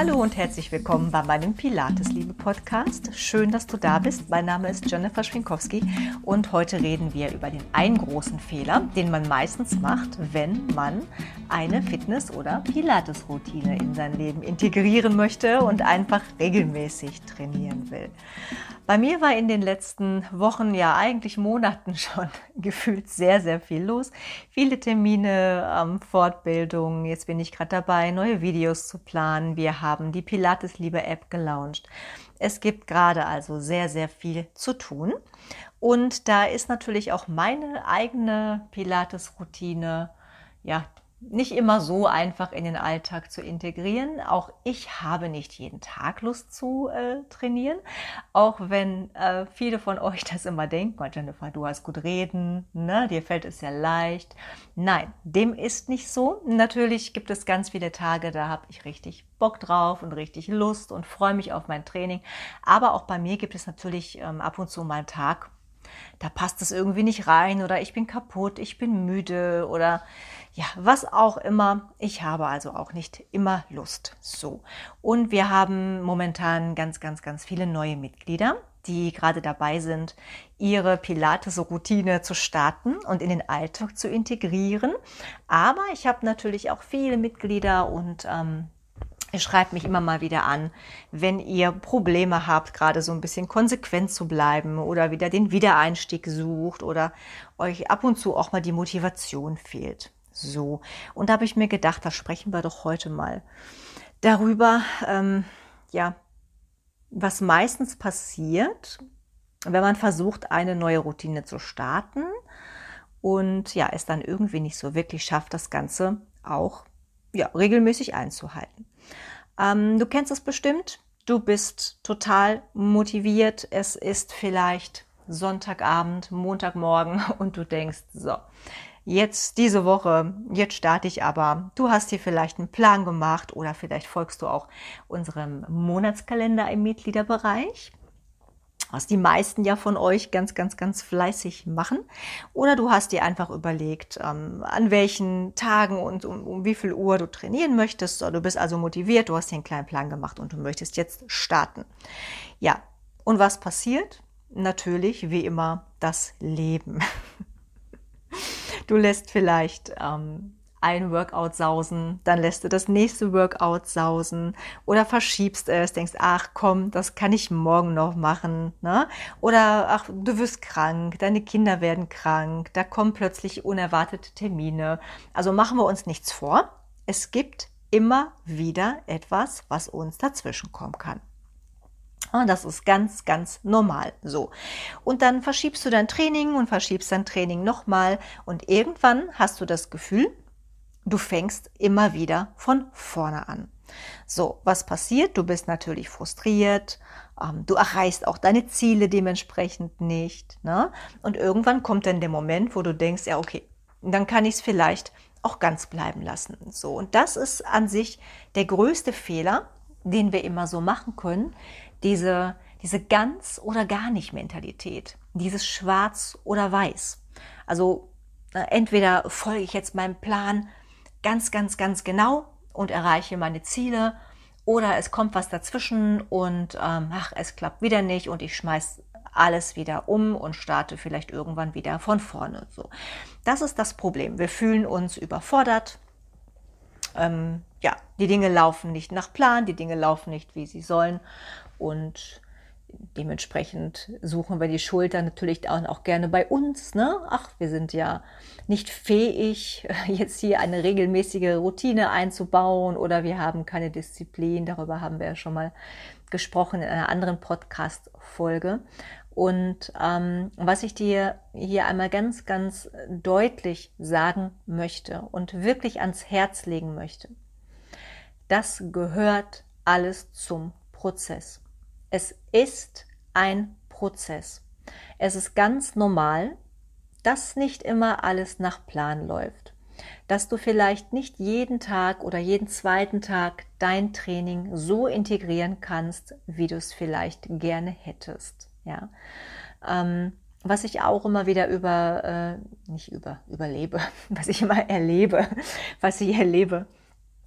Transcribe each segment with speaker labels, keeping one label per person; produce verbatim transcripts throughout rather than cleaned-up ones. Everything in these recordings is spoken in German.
Speaker 1: Hallo und herzlich willkommen bei meinem Pilates-Liebe-Podcast. Schön, dass du da bist. Mein Name ist Jennifer Schwinkowski und heute reden wir über den einen großen Fehler, den man meistens macht, wenn man eine Fitness- oder Pilates-Routine in sein Leben integrieren möchte und einfach regelmäßig trainieren will. Bei mir war in den letzten Wochen, ja eigentlich Monaten schon gefühlt sehr, sehr viel los. Viele Termine, ähm, Fortbildungen, jetzt bin ich gerade dabei, neue Videos zu planen. Wir haben die Pilates-Liebe-App gelauncht. Es gibt gerade also sehr, sehr viel zu tun. Und da ist natürlich auch meine eigene Pilates-Routine, ja, nicht immer so einfach in den Alltag zu integrieren. Auch ich habe nicht jeden Tag Lust zu äh, trainieren, auch wenn äh, viele von euch das immer denken, oh Jennifer, du hast gut reden, ne? Dir fällt es ja leicht. Nein, dem ist nicht so. Natürlich gibt es ganz viele Tage, da habe ich richtig Bock drauf und richtig Lust und freue mich auf mein Training. Aber auch bei mir gibt es natürlich ähm, ab und zu mal einen Tag, da passt es irgendwie nicht rein oder ich bin kaputt, ich bin müde oder ja, was auch immer. Ich habe also auch nicht immer Lust. So. Und wir haben momentan ganz, ganz, ganz viele neue Mitglieder, die gerade dabei sind, ihre Pilates-Routine zu starten und in den Alltag zu integrieren. Aber ich habe natürlich auch viele Mitglieder und ähm, Ihr schreibt mich immer mal wieder an, wenn ihr Probleme habt, gerade so ein bisschen konsequent zu bleiben oder wieder den Wiedereinstieg sucht oder euch ab und zu auch mal die Motivation fehlt. So, und da habe ich mir gedacht, da sprechen wir doch heute mal darüber, ähm, ja, was meistens passiert, wenn man versucht, eine neue Routine zu starten und ja, es dann irgendwie nicht so wirklich schafft, das Ganze auch ja, regelmäßig einzuhalten. Ähm, du kennst es bestimmt, du bist total motiviert, es ist vielleicht Sonntagabend, Montagmorgen und du denkst, so, jetzt diese Woche, jetzt starte ich aber. Du hast dir vielleicht einen Plan gemacht oder vielleicht folgst du auch unserem Monatskalender im Mitgliederbereich, was die meisten ja von euch ganz, ganz, ganz fleißig machen. Oder du hast dir einfach überlegt, ähm, an welchen Tagen und um, um wie viel Uhr du trainieren möchtest. Du bist also motiviert, du hast dir einen kleinen Plan gemacht und du möchtest jetzt starten. Ja, und was passiert? Natürlich, wie immer, das Leben. Du lässt vielleicht ähm, ein Workout sausen, dann lässt du das nächste Workout sausen oder verschiebst es, denkst, ach komm, das kann ich morgen noch machen, ne? Oder ach, du wirst krank, deine Kinder werden krank, da kommen plötzlich unerwartete Termine. Also machen wir uns nichts vor, es gibt immer wieder etwas, was uns dazwischen kommen kann. Das ist ganz, ganz normal so. Und dann verschiebst du dein Training und verschiebst dein Training nochmal und irgendwann hast du das Gefühl, du fängst immer wieder von vorne an. So, was passiert? Du bist natürlich frustriert, ähm, du erreichst auch deine Ziele dementsprechend nicht, ne? Und irgendwann kommt dann der Moment, wo du denkst, ja okay, dann kann ich es vielleicht auch ganz bleiben lassen. So, und das ist an sich der größte Fehler, den wir immer so machen können, diese, diese ganz oder gar nicht Mentalität, dieses Schwarz oder Weiß. Also äh, entweder folge ich jetzt meinem Plan ganz, ganz, ganz genau und erreiche meine Ziele oder es kommt was dazwischen und ähm, ach, es klappt wieder nicht und ich schmeiß alles wieder um und starte vielleicht irgendwann wieder von vorne. So, das ist das Problem. Wir fühlen uns überfordert. Ähm, ja, die Dinge laufen nicht nach Plan, die Dinge laufen nicht, wie sie sollen und dementsprechend suchen wir die Schuld dann natürlich auch gerne bei uns, ne? Ach, wir sind ja nicht fähig, jetzt hier eine regelmäßige Routine einzubauen oder wir haben keine Disziplin. Darüber haben wir ja schon mal gesprochen in einer anderen Podcast-Folge. Und ähm, was ich dir hier einmal ganz, ganz deutlich sagen möchte und wirklich ans Herz legen möchte, das gehört alles zum Prozess. Es ist ein Prozess. Es ist ganz normal, dass nicht immer alles nach Plan läuft. Dass du vielleicht nicht jeden Tag oder jeden zweiten Tag dein Training so integrieren kannst, wie du es vielleicht gerne hättest. Ja. Ähm, was ich auch immer wieder über, äh, nicht über, überlebe, was ich immer erlebe, was ich erlebe,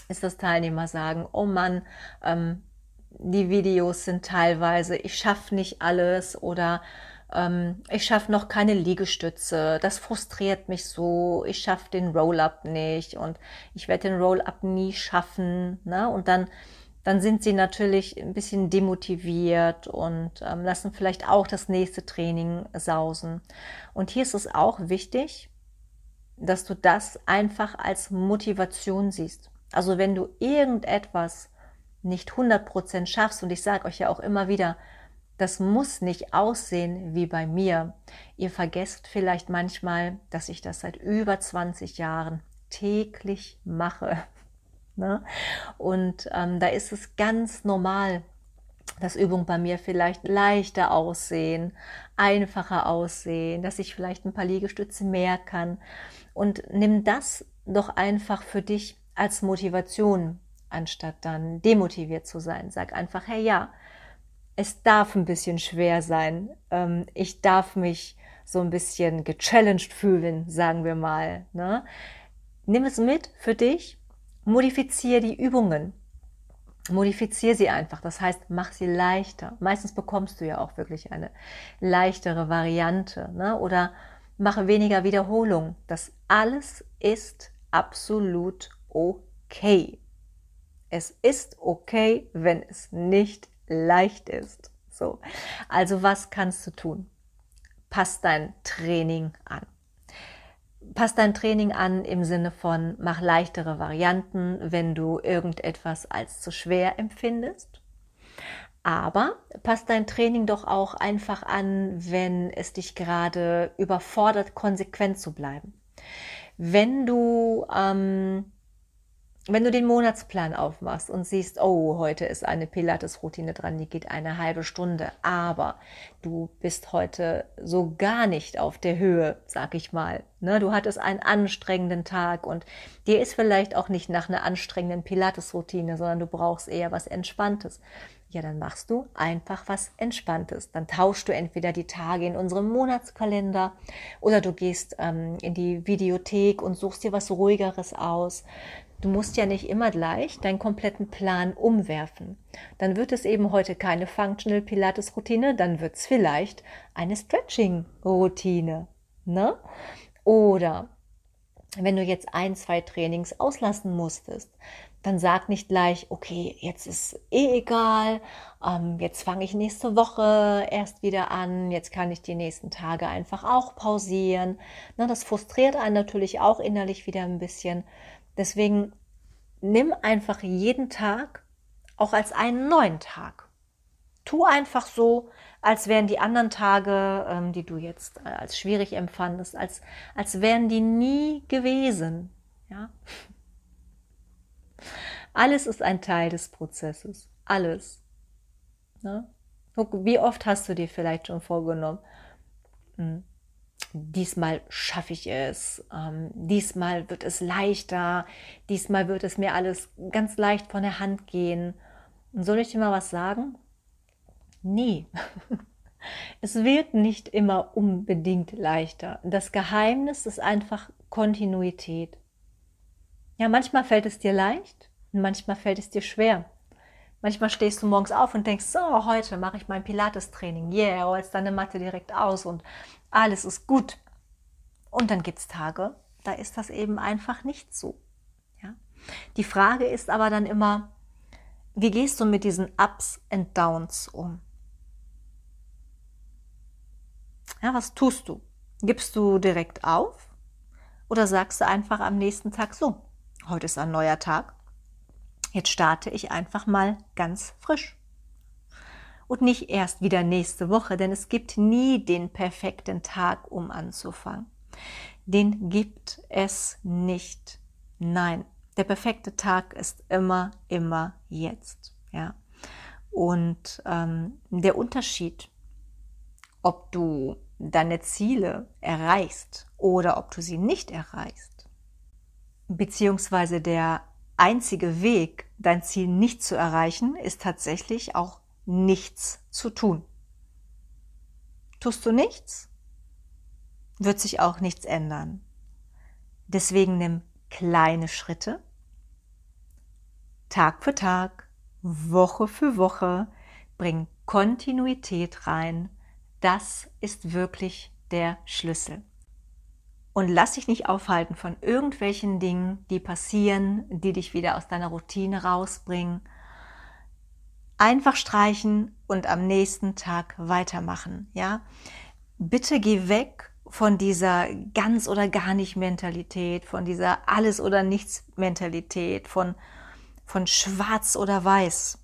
Speaker 1: ist, dass Teilnehmer sagen, oh Mann, ähm, die Videos sind teilweise, ich schaffe nicht alles oder ähm, ich schaffe noch keine Liegestütze, das frustriert mich so, ich schaffe den Roll-Up nicht und ich werde den Roll-Up nie schaffen, ne? Und dann, dann sind sie natürlich ein bisschen demotiviert und ähm, lassen vielleicht auch das nächste Training sausen. Und hier ist es auch wichtig, dass du das einfach als Motivation siehst. Also wenn du irgendetwas nicht hundert Prozent schaffst, und ich sage euch ja auch immer wieder, das muss nicht aussehen wie bei mir. Ihr vergesst vielleicht manchmal, dass ich das seit über zwanzig Jahren täglich mache. Ne? Und ähm, da ist es ganz normal, dass Übungen bei mir vielleicht leichter aussehen, einfacher aussehen, dass ich vielleicht ein paar Liegestütze mehr kann. Und nimm das doch einfach für dich als Motivation, anstatt dann demotiviert zu sein. Sag einfach, hey ja, es darf ein bisschen schwer sein. Ich darf mich so ein bisschen gechallenged fühlen, sagen wir mal. Ne? Nimm es mit für dich, modifiziere die Übungen. Modifiziere sie einfach, das heißt, mach sie leichter. Meistens bekommst du ja auch wirklich eine leichtere Variante, ne? Oder mache weniger Wiederholung. Das alles ist absolut okay. Es ist okay, wenn es nicht leicht ist. So. Also was kannst du tun? Pass dein Training an. Pass dein Training an im Sinne von, mach leichtere Varianten, wenn du irgendetwas als zu schwer empfindest. Aber pass dein Training doch auch einfach an, wenn es dich gerade überfordert, konsequent zu bleiben. Wenn du, ähm, wenn du den Monatsplan aufmachst und siehst, oh, heute ist eine Pilates-Routine dran, die geht eine halbe Stunde, aber du bist heute so gar nicht auf der Höhe, sag ich mal. Ne? Du hattest einen anstrengenden Tag und dir ist vielleicht auch nicht nach einer anstrengenden Pilates-Routine, sondern du brauchst eher was Entspanntes. Ja, dann machst du einfach was Entspanntes. Dann tauschst du entweder die Tage in unserem Monatskalender oder du gehst ähm, in die Videothek und suchst dir was Ruhigeres aus. Du musst ja nicht immer gleich deinen kompletten Plan umwerfen. Dann wird es eben heute keine Functional Pilates Routine, dann wird es vielleicht eine Stretching Routine, ne? Oder wenn du jetzt ein, zwei Trainings auslassen musstest, dann sag nicht gleich, okay, jetzt ist eh egal, ähm, jetzt fange ich nächste Woche erst wieder an, jetzt kann ich die nächsten Tage einfach auch pausieren. Na, das frustriert einen natürlich auch innerlich wieder ein bisschen. Deswegen nimm einfach jeden Tag auch als einen neuen Tag. Tu einfach so, als wären die anderen Tage, ähm, die du jetzt als schwierig empfandest, als, als wären die nie gewesen. Ja? Alles ist ein Teil des Prozesses. Alles. Ne? Wie oft hast du dir vielleicht schon vorgenommen, hm, diesmal schaffe ich es, ähm, diesmal wird es leichter, diesmal wird es mir alles ganz leicht von der Hand gehen. Und soll ich dir mal was sagen? Nee, es wird nicht immer unbedingt leichter. Das Geheimnis ist einfach Kontinuität. Ja, manchmal fällt es dir leicht und manchmal fällt es dir schwer. Manchmal stehst du morgens auf und denkst, so, heute mache ich mein Pilates-Training. Yeah, rollst deine Matte direkt aus und alles ist gut. Und dann gibt es Tage, da ist das eben einfach nicht so. Ja? Die Frage ist aber dann immer, wie gehst du mit diesen Ups and Downs um? Ja, was tust du? Gibst du direkt auf? Oder sagst du einfach am nächsten Tag so, heute ist ein neuer Tag, jetzt starte ich einfach mal ganz frisch. Und nicht erst wieder nächste Woche, denn es gibt nie den perfekten Tag, um anzufangen. Den gibt es nicht. Nein, der perfekte Tag ist immer, immer jetzt. Ja. Und ähm, der Unterschied, ob du deine Ziele erreichst oder ob du sie nicht erreichst, beziehungsweise der einzige Weg, dein Ziel nicht zu erreichen, ist tatsächlich auch nichts zu tun. Tust du nichts, wird sich auch nichts ändern. Deswegen nimm kleine Schritte Tag für Tag, Woche für Woche, bring Kontinuität rein. Das ist wirklich der Schlüssel. Und lass dich nicht aufhalten von irgendwelchen Dingen, die passieren, die dich wieder aus deiner Routine rausbringen. Einfach streichen und am nächsten Tag weitermachen. Ja? Bitte geh weg von dieser ganz oder gar nicht Mentalität, von dieser alles oder nichts Mentalität, von, von schwarz oder weiß.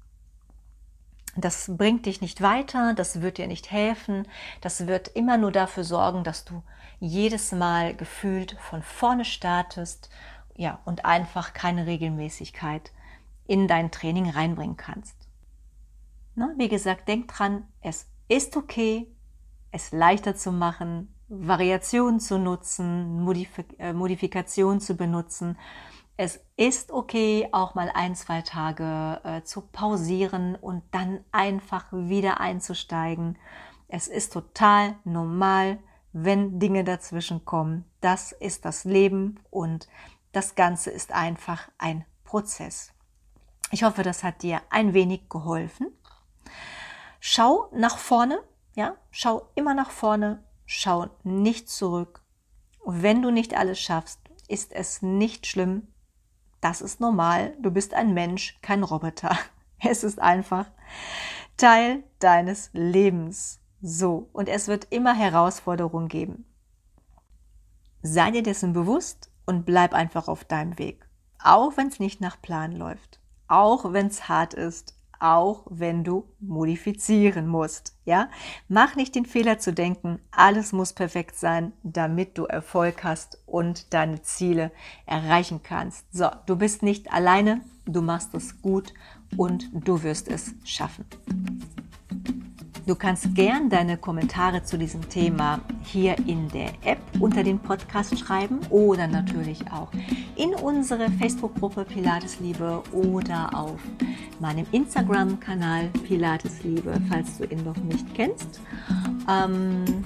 Speaker 1: Das bringt dich nicht weiter, das wird dir nicht helfen, das wird immer nur dafür sorgen, dass du jedes Mal gefühlt von vorne startest, ja, und einfach keine Regelmäßigkeit in dein Training reinbringen kannst. Na, wie gesagt, denk dran, es ist okay, es leichter zu machen, Variationen zu nutzen, Modif- äh, Modifikationen zu benutzen. Es ist okay, auch mal ein, zwei Tage äh, zu pausieren und dann einfach wieder einzusteigen. Es ist total normal, wenn Dinge dazwischen kommen. Das ist das Leben und das Ganze ist einfach ein Prozess. Ich hoffe, das hat dir ein wenig geholfen. Schau nach vorne, ja, schau immer nach vorne, schau nicht zurück. Wenn du nicht alles schaffst, ist es nicht schlimm. Das ist normal. Du bist ein Mensch, kein Roboter. Es ist einfach Teil deines Lebens. So, und es wird immer Herausforderungen geben. Sei dir dessen bewusst und bleib einfach auf deinem Weg. Auch wenn es nicht nach Plan läuft. Auch wenn es hart ist. Auch wenn du modifizieren musst. Ja? Mach nicht den Fehler zu denken, alles muss perfekt sein, damit du Erfolg hast und deine Ziele erreichen kannst. So, du bist nicht alleine, du machst es gut und du wirst es schaffen. Du kannst gern deine Kommentare zu diesem Thema hier in der App unter den Podcast schreiben oder natürlich auch in unsere Facebook-Gruppe Pilatesliebe oder auf meinem Instagram-Kanal Pilatesliebe, falls du ihn noch nicht kennst. Ähm,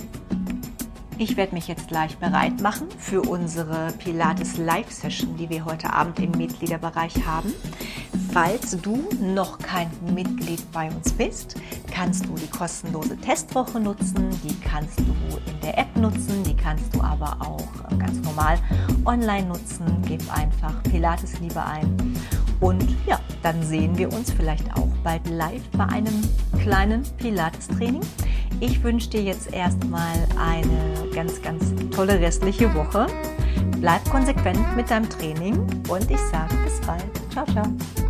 Speaker 1: ich werde mich jetzt gleich bereit machen für unsere Pilates Live-Session, die wir heute Abend im Mitgliederbereich haben. Falls du noch kein Mitglied bei uns bist, kannst du die kostenlose Testwoche nutzen, die kannst du in der App nutzen, die kannst du aber auch ganz normal online nutzen. Gib einfach Pilatesliebe ein und ja, dann sehen wir uns vielleicht auch bald live bei einem kleinen Pilates-Training. Ich wünsche dir jetzt erstmal eine ganz, ganz tolle restliche Woche. Bleib konsequent mit deinem Training und ich sage bis bald. Ciao, ciao.